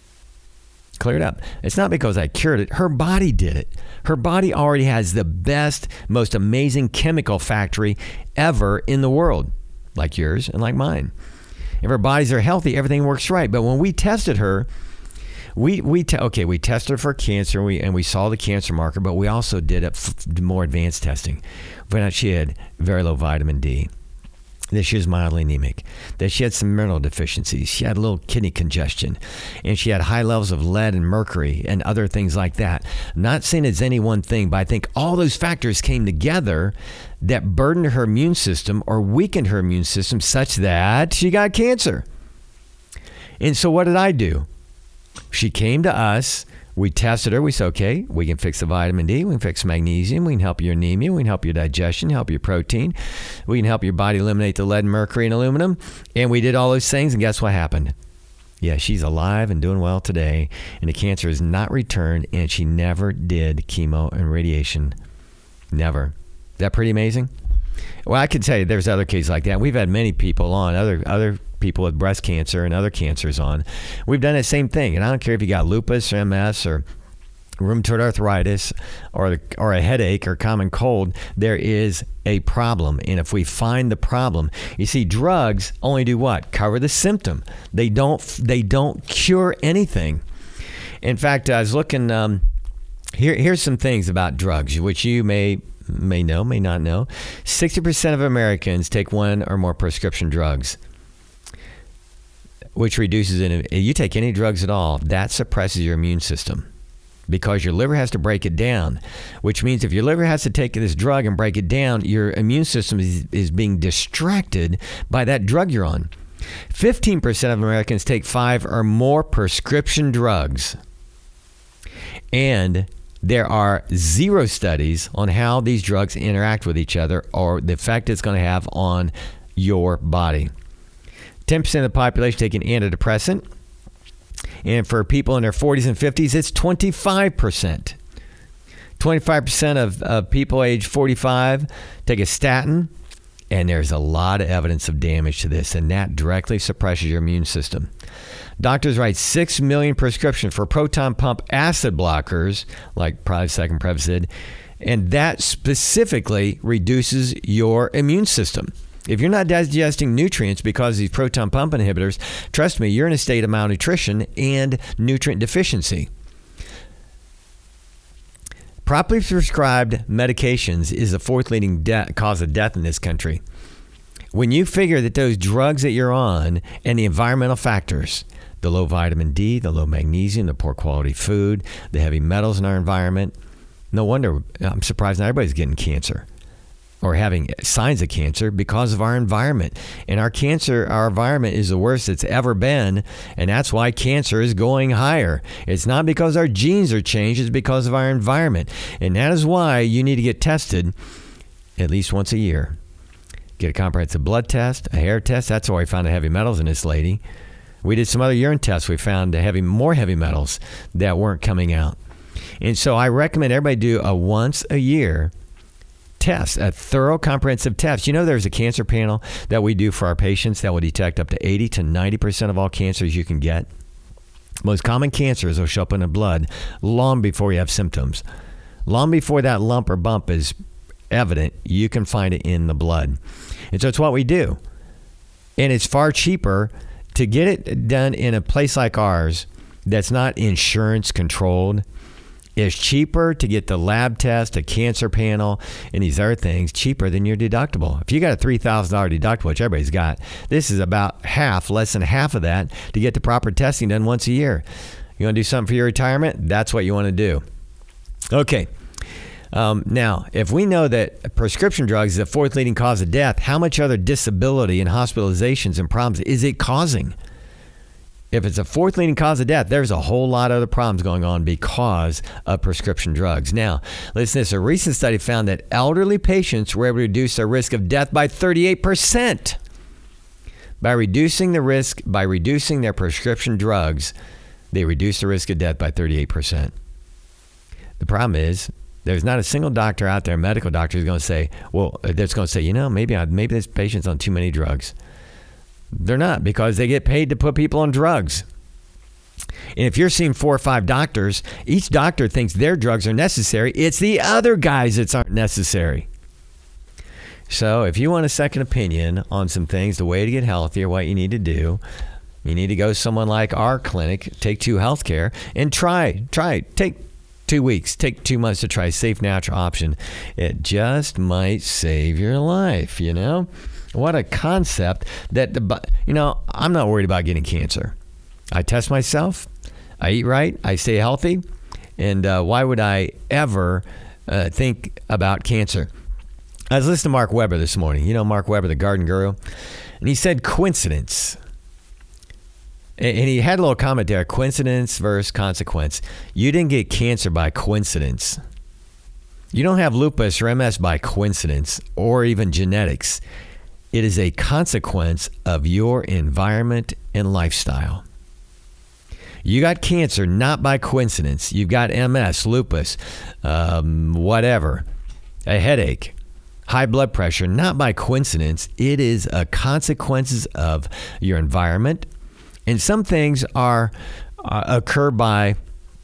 It's not because I cured it. Her body did it. Her body already has the best, most amazing chemical factory ever in the world, like yours and like mine. If our bodies are healthy, everything works right. But when we tested her, we tested her for cancer and we saw the cancer marker, but we also did more advanced testing. We found out she had very low vitamin D, that she was mildly anemic, that she had some mineral deficiencies, she had a little kidney congestion, and she had high levels of lead and mercury and other things like that. I'm not saying it's any one thing, but I think all those factors came together that burdened her immune system or weakened her immune system such that she got cancer. And so what did I do? She came to us. We tested her. We said, okay, we can fix the vitamin D. We can fix magnesium. We can help your anemia. We can help your digestion, help your protein. We can help your body eliminate the lead, mercury, and aluminum. And we did all those things, and guess what happened? Yeah, she's alive and doing well today, and the cancer has not returned, and she never did chemo and radiation. Never. Is that pretty amazing? Well, I can tell you there's other cases like that. We've had many people on, other people with breast cancer and other cancers on. We've done the same thing, and I don't care if you got lupus or MS or rheumatoid arthritis or a headache or common cold, there is a problem. And if we find the problem, you see, drugs only do what? Cover the symptom. They don't cure anything. In fact, I was looking, here's some things about drugs, which you may know, may not know. 60% of Americans take one or more prescription drugs, which reduces if you take any drugs at all, that suppresses your immune system because your liver has to break it down, which means if your liver has to take this drug and break it down, your immune system is being distracted by that drug you're on. 15% of Americans take 5 or more prescription drugs, and there are 0 studies on how these drugs interact with each other or the effect it's going to have on your body. 10% of the population take an antidepressant. And for people in their 40s and 50s, it's 25%. 25% of people age 45 take a statin. And there's a lot of evidence of damage to this, and that directly suppresses your immune system. Doctors write 6 million prescriptions for proton pump acid blockers, like Prilosec and Prevacid, and that specifically reduces your immune system. If you're not digesting nutrients because of these proton pump inhibitors, trust me, you're in a state of malnutrition and nutrient deficiency. Properly prescribed medications is the 4th leading cause of death in this country. When you figure that those drugs that you're on and the environmental factors, the low vitamin D, the low magnesium, the poor quality food, the heavy metals in our environment, no wonder I'm surprised not everybody's getting cancer or having signs of cancer because of our environment. And our environment is the worst it's ever been, and that's why cancer is going higher. It's not because our genes are changed, it's because of our environment. And that is why you need to get tested at least once a year. Get a comprehensive blood test, a hair test. That's why we found the heavy metals in this lady. We did some other urine tests. We found more heavy metals that weren't coming out. And so I recommend everybody do a once a year test, a thorough, comprehensive test. You know, there's a cancer panel that we do for our patients that will detect up to 80 to 90% of all cancers you can get. Most common cancers will show up in the blood long before you have symptoms. Long before that lump or bump is evident, you can find it in the blood. And so it's what we do. And it's far cheaper to get it done in a place like ours that's not insurance controlled. It's cheaper to get the lab test, a cancer panel, and these other things cheaper than your deductible. If you got a $3,000 deductible, which everybody's got, this is about half, less than half of that to get the proper testing done once a year. You want to do something for your retirement? That's what you want to do. Okay. Now, if we know that prescription drugs is the fourth leading cause of death, how much other disability and hospitalizations and problems is it causing? If it's a fourth leading cause of death, there's a whole lot of other problems going on because of prescription drugs. Now, listen to this. A recent study found that elderly patients were able to reduce their risk of death by 38%. By reducing their prescription drugs, they reduced the risk of death by 38%. The problem is, there's not a single doctor out there, medical doctor, who's going to say, maybe this patient's on too many drugs. They're not, because they get paid to put people on drugs. And if you're seeing 4 or 5 doctors, each doctor thinks their drugs are necessary. It's the other guys that aren't necessary. So if you want a second opinion on some things, the way to get healthier, what you need to do, you need to go to someone like our clinic, Take 2 Healthcare, and take 2 weeks, take 2 months to try a safe, natural option. It just might save your life, you know? What a concept that, I'm not worried about getting cancer. I test myself, I eat right, I stay healthy, and why would I ever think about cancer? I was listening to Mark Weber this morning. You know Mark Weber, the garden guru? And he said coincidence. And he had a little comment there, coincidence versus consequence. You didn't get cancer by coincidence. You don't have lupus or MS by coincidence or even genetics. It is a consequence of your environment and lifestyle. You got cancer not by coincidence. You've got MS, lupus, whatever, a headache, high blood pressure, not by coincidence. It is a consequences of your environment. And some things occur by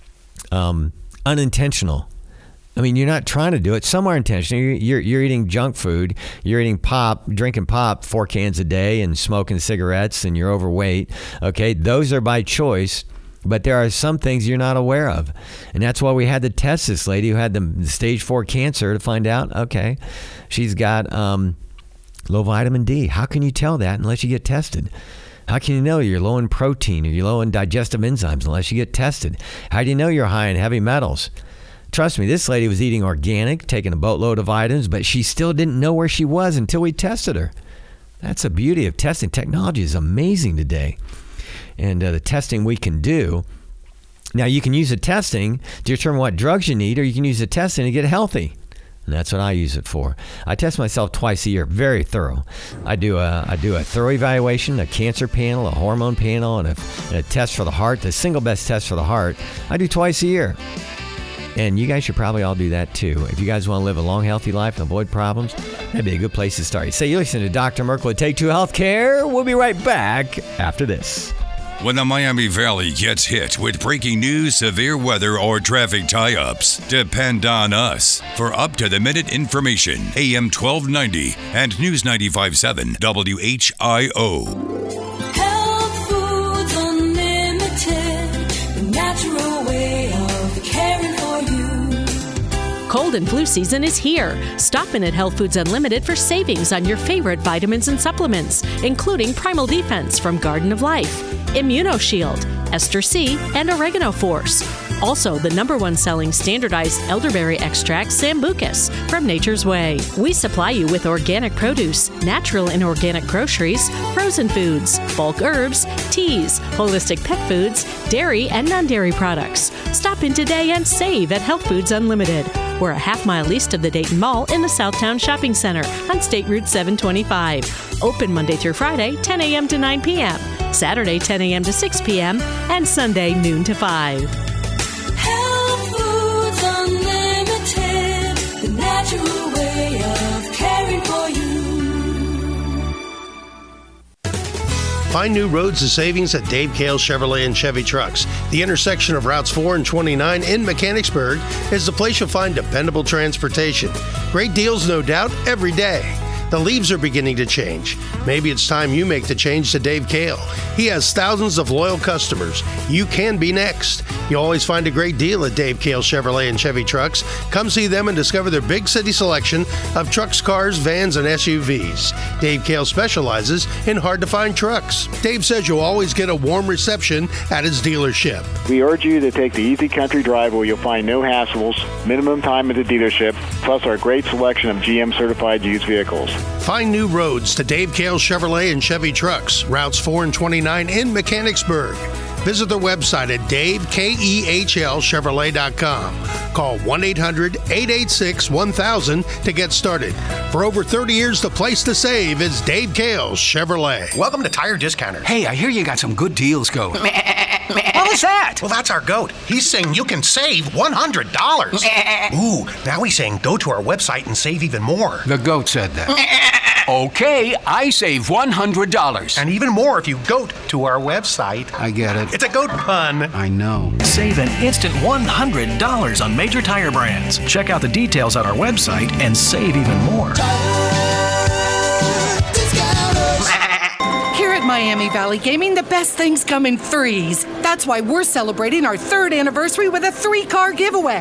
unintentional. I mean, you're not trying to do it. Some are intentional. You're eating junk food. You're eating drinking pop, 4 cans a day, and smoking cigarettes, and you're overweight. Okay, those are by choice. But there are some things you're not aware of. And that's why we had to test this lady who had the stage 4 cancer to find out, okay, she's got low vitamin D. How can you tell that unless you get tested? How can you know you're low in protein or you're low in digestive enzymes unless you get tested? How do you know you're high in heavy metals? Trust me, this lady was eating organic, taking a boatload of vitamins, but she still didn't know where she was until we tested her. That's the beauty of testing. Technology is amazing today. And the testing we can do. Now, you can use the testing to determine what drugs you need, or you can use the testing to get healthy. And that's what I use it for. I test myself twice a year, very thorough. I do a thorough evaluation, a cancer panel, a hormone panel, and a test for the heart, the single best test for the heart. I do twice a year. And you guys should probably all do that too. If you guys want to live a long, healthy life and avoid problems, that'd be a good place to start. Say, you listen to Dr. Merkel at Take 2 Healthcare. We'll be right back after this. When the Miami Valley gets hit with breaking news, severe weather, or traffic tie-ups, depend on us for up-to-the-minute information. AM 1290 and News 95.7 WHIO. Health Foods Unlimited, the natural way of caring for you. Cold and flu season is here. Stop in at Health Foods Unlimited for savings on your favorite vitamins and supplements, including Primal Defense from Garden of Life, ImmunoShield, Ester C, and Oregano Force. Also, the #1 selling standardized elderberry extract, Sambucus, from Nature's Way. We supply you with organic produce, natural and organic groceries, frozen foods, bulk herbs, teas, holistic pet foods, dairy and non-dairy products. Stop in today and save at Health Foods Unlimited. We're a half-mile east of the Dayton Mall in the Southtown Shopping Center on State Route 725. Open Monday through Friday, 10 a.m. to 9 p.m., Saturday, 10 a.m. to 6 p.m., and Sunday, noon to 5. Health Foods Unlimited, the natural way of Find new roads to savings at Dave Kale Chevrolet and Chevy Trucks. The intersection of Routes 4 and 29 in Mechanicsburg is the place you'll find dependable transportation. Great deals, no doubt, every day. The leaves are beginning to change. Maybe it's time you make the change to Dave Kale. He has thousands of loyal customers. You can be next. You always find a great deal at Dave Kale Chevrolet and Chevy Trucks. Come see them and discover their big city selection of trucks, cars, vans, and SUVs. Dave Kale specializes in hard-to-find trucks. Dave says you'll always get a warm reception at his dealership. We urge you to take the easy country drive where you'll find no hassles, minimum time at the dealership, plus our great selection of GM-certified used vehicles. Find new roads to Dave Kale Chevrolet and Chevy Trucks, routes 4 and 29 in Mechanicsburg. Visit their website at DaveKehlChevrolet.com. Call 1-800-886-1000 to get started. For over 30 years, the place to save is Dave Kale Chevrolet. Welcome to Tire Discounter. Hey, I hear you got some good deals going. What was that? Well, that's our goat. He's saying you can save $100. Ooh, now he's saying go to our website and save even more. The goat said that. Okay, I save $100. And even more if you go to our website. I get it. It's a goat pun. I know. Save an instant $100 on major tire brands. Check out the details on our website and save even more. Here at Miami Valley Gaming, the best things come in threes. That's why we're celebrating our 3rd anniversary with a 3-car giveaway.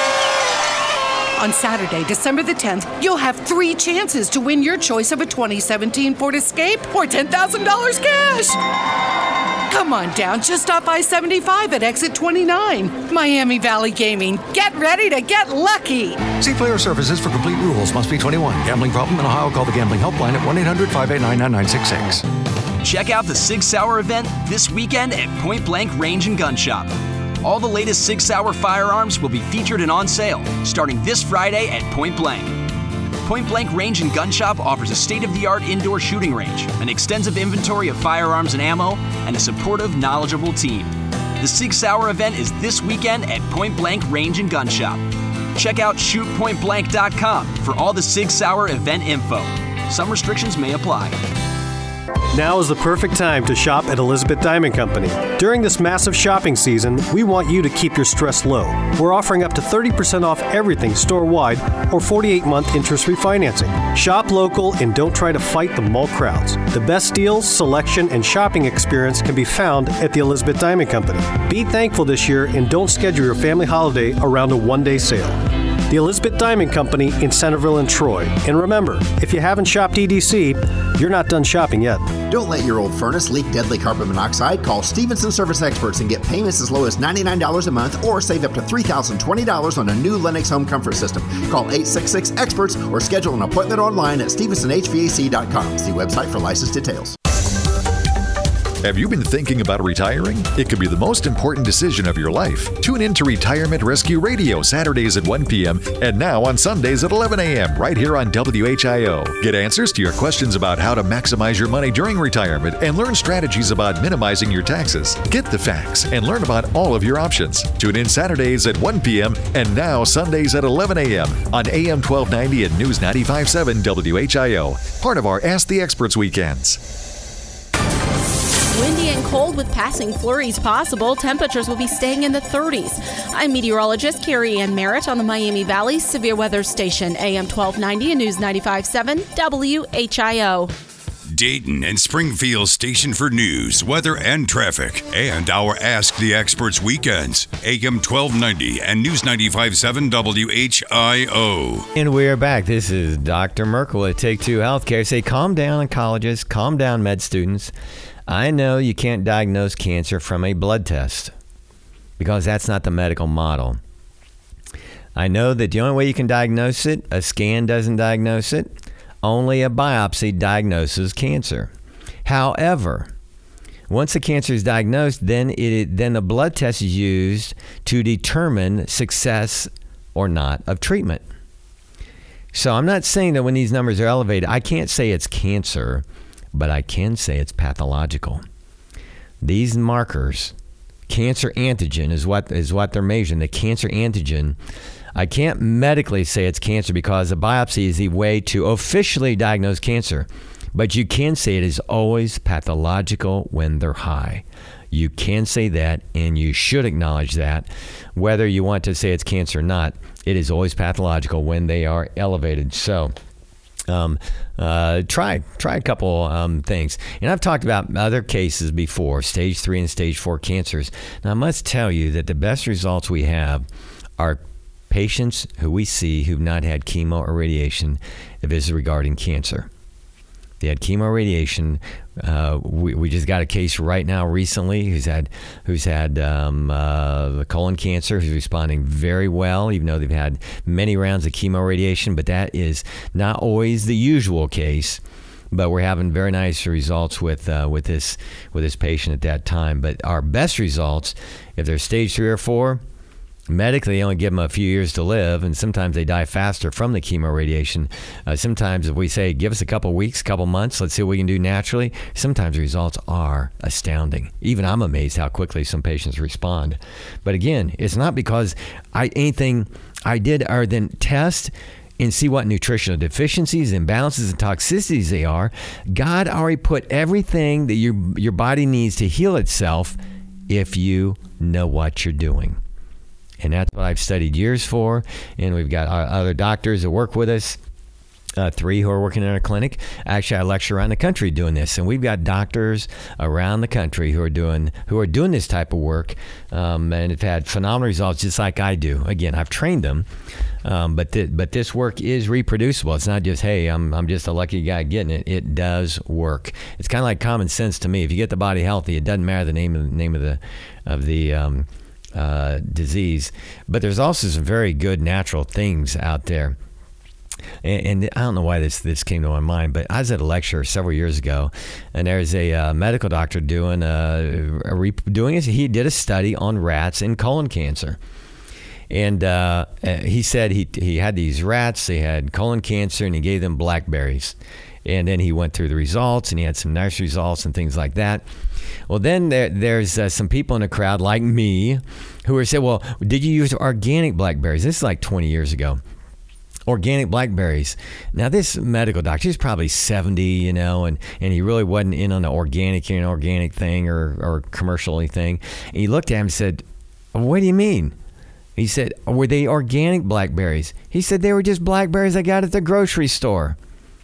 On Saturday, December the 10th, you'll have 3 chances to win your choice of a 2017 Ford Escape or $10,000 cash. Come on down just off I-75 at exit 29. Miami Valley Gaming. Get ready to get lucky. See Player Services for complete rules. Must be 21. Gambling problem in Ohio? Call the Gambling Helpline at 1-800-589-9966. Check out the Sig Sauer event this weekend at Point Blank Range and Gun Shop. All the latest Sig Sauer firearms will be featured and on sale starting this Friday at Point Blank. Point Blank Range and Gun Shop offers a state-of-the-art indoor shooting range, an extensive inventory of firearms and ammo, and a supportive, knowledgeable team. The Sig Sauer event is this weekend at Point Blank Range and Gun Shop. Check out shootpointblank.com for all the Sig Sauer event info. Some restrictions may apply. Now is the perfect time to shop at Elizabeth Diamond Company. During this massive shopping season, we want you to keep your stress low. We're offering up to 30% off everything store-wide or 48-month interest-free financing. Shop local and don't try to fight the mall crowds. The best deals, selection, and shopping experience can be found at the Elizabeth Diamond Company. Be thankful this year and don't schedule your family holiday around a one-day sale. The Elizabeth Diamond Company in Centerville and Troy. And remember, if you haven't shopped EDC, you're not done shopping yet. Don't let your old furnace leak deadly carbon monoxide. Call Stevenson Service Experts and get payments as low as $99 a month or save up to $3,020 on a new Lennox home comfort system. Call 866-EXPERTS or schedule an appointment online at stevensonhvac.com. See website for license details. Have you been thinking about retiring? It could be the most important decision of your life. Tune in to Retirement Rescue Radio Saturdays at 1 p.m. and now on Sundays at 11 a.m. right here on WHIO. Get answers to your questions about how to maximize your money during retirement and learn strategies about minimizing your taxes. Get the facts and learn about all of your options. Tune in Saturdays at 1 p.m. and now Sundays at 11 a.m. on AM 1290 and News 95.7 WHIO. Part of our Ask the Experts weekends. Windy and cold with passing flurries possible. Temperatures will be staying in the 30s. I'm meteorologist Carrie Ann Merritt on the Miami Valley Severe Weather Station, AM 1290 and News 95.7 WHIO. Dayton and Springfield's station for news, weather, and traffic. And our Ask the Experts weekends, AM 1290 and News 95.7 WHIO. And we're back. This is Dr. Merkel at Take Two Healthcare. Say, calm down, oncologists, calm down, med students. I know you can't diagnose cancer from a blood test because that's not the medical model. I know that the only way you can diagnose it, a scan doesn't diagnose it. Only a biopsy diagnoses cancer. However, once the cancer is diagnosed, then the blood test is used to determine success or not of treatment. So I'm not saying that when these numbers are elevated, I can't say it's cancer, but I can say it's pathological. These markers, cancer antigen is what they're measuring. The cancer antigen, I can't medically say it's cancer because a biopsy is the way to officially diagnose cancer. But you can say it is always pathological when they're high. You can say that, and you should acknowledge that. Whether you want to say it's cancer or not, it is always pathological when they are elevated. So try a couple things. And I've talked about other cases before, stage 3 and stage 4 cancers. Now, I must tell you that the best results we have are patients who we see who've not had chemo or radiation if this is regarding cancer. They had chemo or radiation. We just got a case right now recently who's had the colon cancer, who's responding very well, even though they've had many rounds of chemo radiation. But that is not always the usual case. But we're having very nice results with this patient at that time. But our best results, if they're stage 3 or 4, medically, they only give them a few years to live, and sometimes they die faster from the chemo radiation. Sometimes if we say, give us a couple weeks, couple months, let's see what we can do naturally, sometimes the results are astounding. Even I'm amazed how quickly some patients respond. But again, it's not because anything I did other than test and see what nutritional deficiencies, imbalances, and toxicities they are. God already put everything that your body needs to heal itself if you know what you're doing. And that's what I've studied years for. And we've got other doctors that work with us, 3 who are working in our clinic. Actually, I lecture around the country doing this. And we've got doctors around the country who are doing this type of work and have had phenomenal results just like I do. Again, I've trained them. But this work is reproducible. It's not just, hey, I'm just a lucky guy getting it. It does work. It's kind of like common sense to me. If you get the body healthy, it doesn't matter the name of the disease. But there's also some very good natural things out there. And I don't know why this came to my mind, but I was at a lecture several years ago, and there's a medical doctor doing it. He did a study on rats and colon cancer. And he said he had these rats, they had colon cancer, and he gave them blackberries. And then he went through the results, and he had some nice results and things like that. Well, then there's some people in the crowd like me who were saying, well, did you use organic blackberries? This is like 20 years ago. Organic blackberries. Now, this medical doctor, he's probably 70, and he really wasn't in on the organic thing or commercial thing. And he looked at him and said, what do you mean? He said, were they organic blackberries? He said, they were just blackberries I got at the grocery store.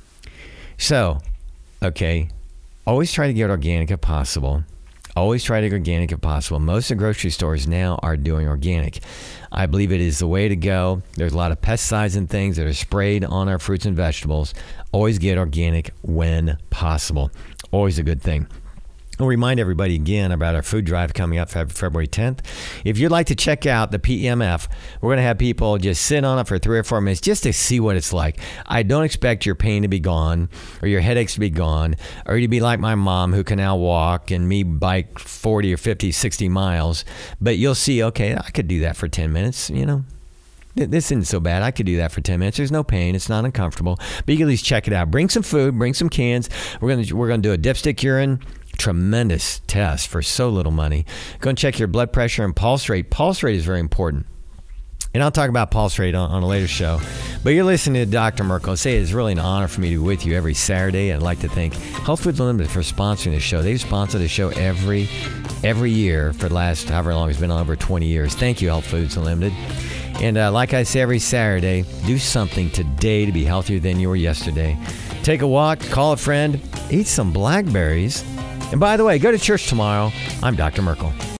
So, okay, always try to get organic if possible. Always try to get organic if possible. Most of the grocery stores now are doing organic. I believe it is the way to go. There's a lot of pesticides and things that are sprayed on our fruits and vegetables. Always get organic when possible. Always a good thing. I'll remind everybody again about our food drive coming up February 10th. If you'd like to check out the PEMF, we're going to have people just sit on it for 3 or 4 minutes just to see what it's like. I don't expect your pain to be gone or your headaches to be gone or you to be like my mom who can now walk and me bike 40 or 50, 60 miles. But you'll see, okay, I could do that for 10 minutes, This isn't so bad. I could do that for 10 minutes. There's no pain. It's not uncomfortable. But you can at least check it out. Bring some food. Bring some cans. We're gonna do a dipstick urine. Tremendous test for so little money. Go and check your blood pressure and pulse rate. Pulse rate is very important. And I'll talk about pulse rate on a later show. But you're listening to Dr. Merkel. I say it's really an honor for me to be with you every Saturday. I'd like to thank Health Foods Unlimited for sponsoring the show. They've sponsored the show every year for the last however long. It's been over 20 years. Thank you, Health Foods Unlimited. And like I say every Saturday, do something today to be healthier than you were yesterday. Take a walk, call a friend, eat some blackberries. And by the way, go to church tomorrow. I'm Dr. Merkel.